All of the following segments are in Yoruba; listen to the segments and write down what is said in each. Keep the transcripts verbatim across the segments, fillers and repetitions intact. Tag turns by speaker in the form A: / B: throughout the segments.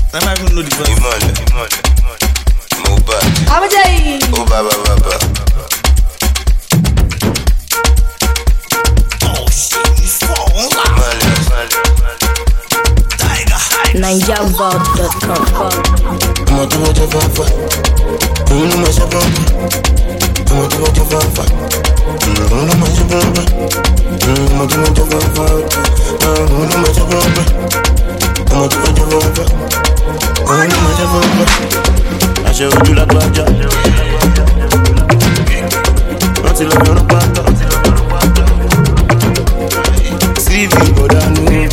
A: I might even know the verse.
B: Imole, Imole, Moba.
C: Abajay.
B: Oh, Baba, Baba.
A: Oh shit, this phone.
B: Imole, Imole.
A: Tiger.
D: Niger Vault dot com.
E: I'm a do what you want for. You know my shop. I'm a do what you want for. You know my shop. I'm a do what you want for. You know my shop. I'm a do what you want for. You know my shop. I show you like Baja. Until I'm gonna pack up. C V go down.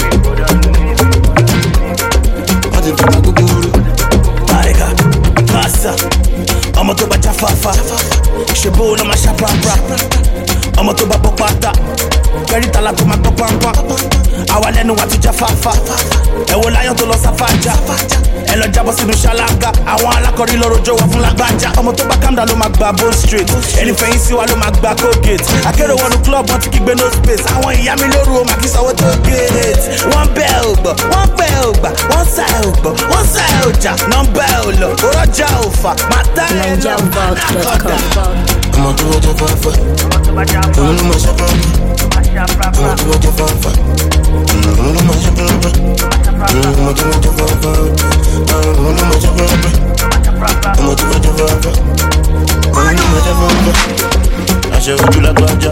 A: I'ma to ba jafafa, shebo na ma shapapra. I'ma to ba popata, very talako ma popampa. Awa lẹ́nu wa ti jafafa, ẹ wo láyọ̀ tó lọ sáfàjà. Ẹ lọ jábọ́ sínú ṣáláńgá, àwọn alákọ̀rí lọ́rọ̀ jọ wà fún lágbájá. Ọmọ tó bá calm down ló máa gba bone straight, ẹni fẹ̀yìn sí wa ló máa gba Colgate. Akérò wọnú club wọn ti kígbe no space, àwọn ìyá mi lóru o máa kí sanwó tó gate. Wọ́n bẹ́ ò gbọ́, wọ́n pẹ́ ò gbà, wọ́n sá ò gbọ́, wọ́n sá ò jà, nọ́mbà ò lọ, òrọ́jà ò fà, màtá ẹ̀ lọ, ànàkọ̀dà.
E: I'm a do what you want for. You know my shop. I'm a do what you want for. You know my shop. I'm a do what you want for. You know my shop. I'm a do what you want for. You know my shop. I show you like Baja.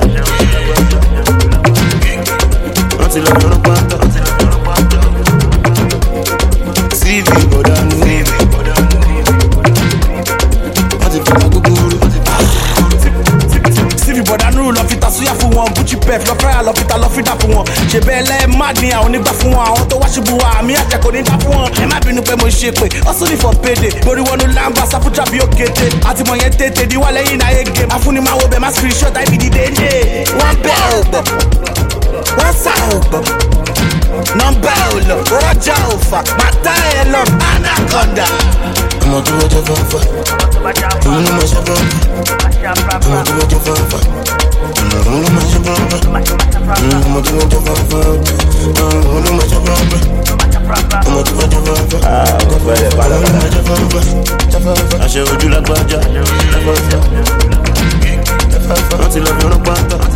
E: Until I'm gonna pack up. C V go down.
A: Bọ̀dá nuru lọ fi ta súyà fún wọn, Gucci pef lọ fẹ́ràn lọ fi ta lọ fi dà fún wọn. Ṣé bẹ́ẹ̀ lẹ́ máa ní àwọn onígbà fún wọn, àwọn tó wá ṣubú wa àmì àjẹ́ kò ní dá fún wọn. Ẹ má bínú pé mo ṣe pé ọ̀sùn ní for payday, borí wọnú lámbà sáfújà bí ó kété. Àtìmọ̀ yẹn tètè di wá lẹ́yìn náà yé game. Afúnni máa wo bẹ̀ má screenshot àìbí di dédé. Wọ́n bẹ́ ò gbọ́, wọ́n sá ò gbọ́, nọ́mbà ò lọ, rọ́jà ò fà, màtá ẹ̀ lọ, anaconda.
E: I'm a do what you want for. You know my shop. I'm a do what you want for. You know my shop. I'm a do what you want for. You know my shop. I'm a do what you want for.
B: Ah, go for it, Baba.
E: I show you like Baja. Until I'm gonna pack up.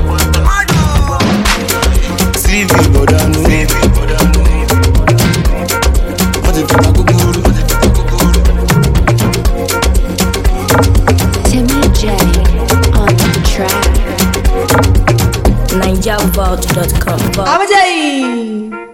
E: C V go down.
D: Timmy J on the track. Niger Vault dot com.
C: Abajay.